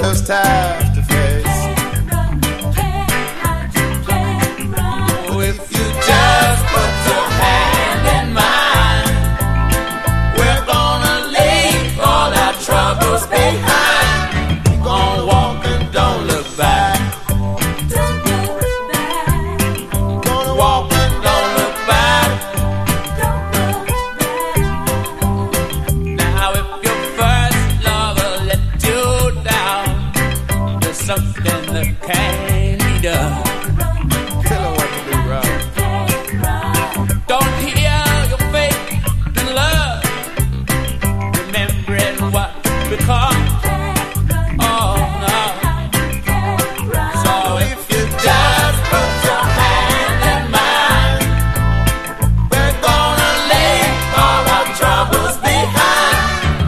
just have to face. Oh, if you just put your hand in mine, we're gonna leave all our troubles behind. We're gonna walk and don't look back. Don't look back. Gonna walk and don't look back. Don't look back. Now if your first lover let you down, there's something that can't be done.